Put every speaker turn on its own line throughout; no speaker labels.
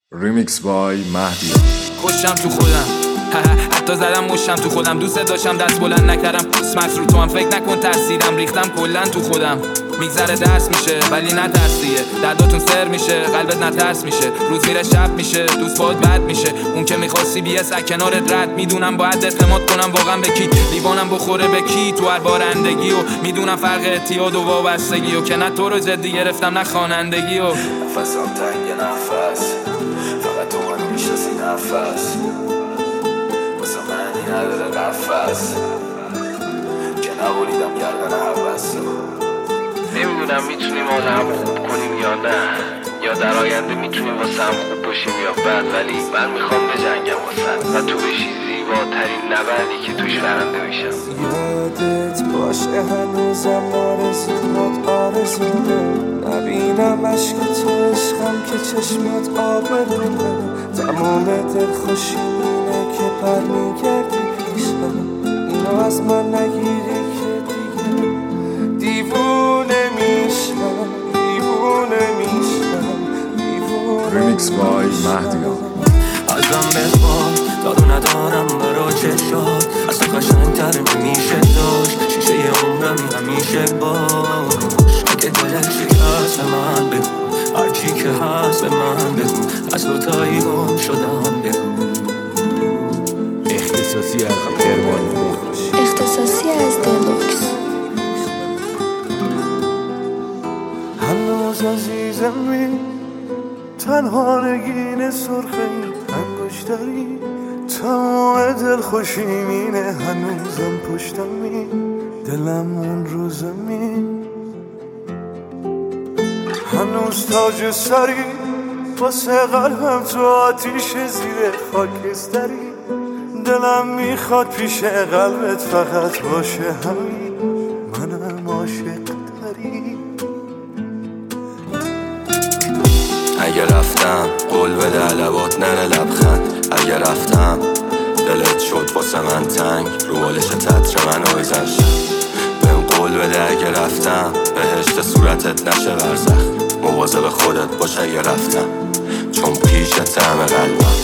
ریمیکس بای مهدی.
خوشم تو خودم حتی زدم مشم تو خودم، دوست داشتم دست بلند نکردم، اسمت رو تو هم فکر نکن ترسیدم، ریختم کلن تو خودم. میگذره درس میشه ولی نترس دیگه، درداتون سر میشه قلبت نترس میشه، روز میره شب میشه دوست باهات بد میشه، اون که میخواستی بیه سگ کنارت رد. میدونم باید اعتماد کنم واقعا به کی، لیوانم بخوره به کی تو هر بارندگی، و میدونم فرق اعتیاد و وابستگی، و که نه تو رو جدی گرفتم نه خوانندگی. و
نفسم تنگ نفس، فقط تو منو میشناسی نفس، واسه معنی نداره قفص که نبولیدم گردن حوث. نمیدونم میتونیم آدم خوب کنیم یا نه، یا در آینده میتونیم واسه هم خوب باشیم یا بد، ولی من میخوام بجنگم واسه و تو بشی زیباترین نبردی که توش برنده میشم.
یادت باشه هنوزم آرزومه نبینم عشق تو عشقم که چشمات آبرونه، تمام دلخوشی اینه که پر میگردی پیشم، اینو از من نگیری که دیگه دیوونه میشم.
ریمیکس بای مهدی.
ازم بخواه دارو ندارم برا چشات، از تو قشنگ‌تر نمیشه داشت، شیشه عمرمی همیشه باش. اگه دلت شکست من بگو، هرچی که هست به من بگو، از تو تایی گم شدم بگو.
اختصاصی از ارمان،
اختصاصی از دلوکس.
هنوز عزیزمی تنها نگین سرخه انگشتری، تمام دل خوشیمینه هنوزم پشتمی، دلم اون رو زمین هنوز تاج سری، واسه قلبم تو آتیش زیر خاکستری، دلم میخواد پیش قلبت فقط باشه همین، منم عاشق داری.
اگه رفتم قول بده لبات نره لبخند، اگه رفتم دلت شد واسه من تنگ، رو بالش تتر منو بزن بهم قول بده اگه رفتم بهشت صورتت نشه برزخ، مواظب خودت باش اگه رفتم چون پیش طعم قلبم،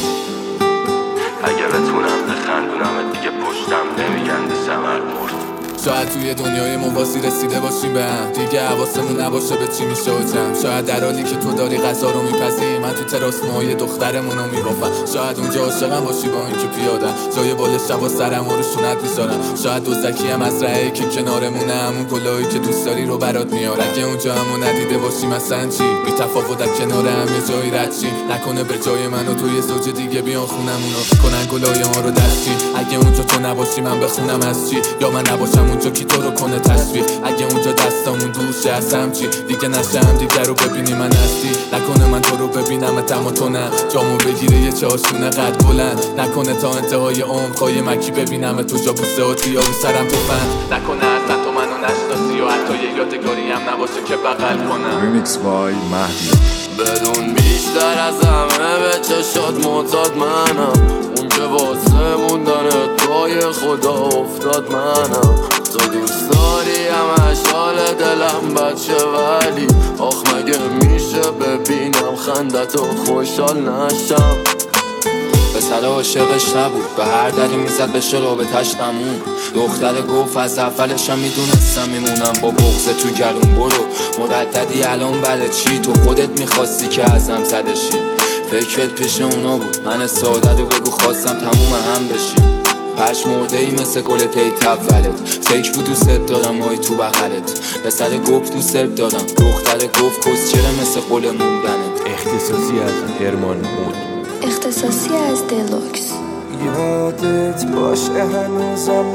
اگه بتونم بخندونمت دیگه پشتم نمیگندی ثمر مرد.
شاید توی دنیای موازی رسیده باشیم به هم دیگه، حواسمون نباشه به چی میشه و جمع. شاید در حالی که تو داری غذا رو میپزی من تو تراس موهای دخترمون رو میبافم. شاید اونجا عاشقم باشی با اینکه پیادم جای بال شبا سرم و روشونت میذارم. شاید دوزکی هم از رهی که کنارمونه، همون گلایی که دوست داری رو برات میارم. اگه اونجا همو ندیده باشی مثلا چی، بی تفاوت در کنار هم یه جایی رد چی، نکنه به جای من و تو یه زوج دیگه بیان خونمونو کنن گلای ما رو دستی. اگه اونجا تو نباشی من بخونم از چی، یا من نباشم اونجا کی تو رو کنه تصویر. اگه اونجا دستامون دوشه از هم چی، دیگه نشه هم دیگر رو ببینی من هستی، نکنه من تو رو ببینم اما تو نه، جامو بگیره یه چاشونه قد بلند، نکنه تا انتهای عمر خواهی مکی ببینم تو جا بوسه و یا رو سرم تو فن، نکنه اصلا تو منو نشناسی و حتی یه یادگاری هم نباشه که بغل کنم.
ریمیکس بای مهدی.
بدون بیشتر از همه به چشات معتاد منم، اون که واسه موندن توی خدا افتاد منم، تو دوست داری همش حال دلم بچه، ولی آخ مگه میشه ببینم خندت و خوشحال نشم.
پسر عاشقش نبود به هر دری میزد بشه رابطش تموم، دختر گفت از اولشم میدونستم میمونم با بغض تو گلوم. برو مرددی الان برای چی، تو خودت میخواستی که ازم زدشی، فکرت پیش اونا بود من ساده رو بگو خواستم تموم هم بشی. پشت مرده ای مثل گل تیت اولت، فکر بود دوست دارم های تو بغلت، پسر گفت دوست دارم، دختر گفت کس چرا مثل قول موندنت.
اختصاصی از ارمان مود.
اختصاصی از دلوکس.
یادت باشه هنوزم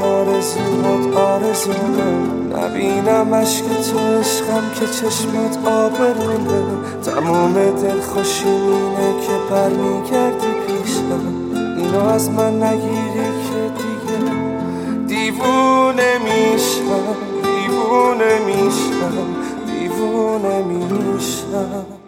آرزومه نبینم عشق تو عشقم که چشمات آبرونه، تمام دلخوشی اینه که پر میگردی پیشم، اینو از من نگیری که دیگه دیوونه میشم.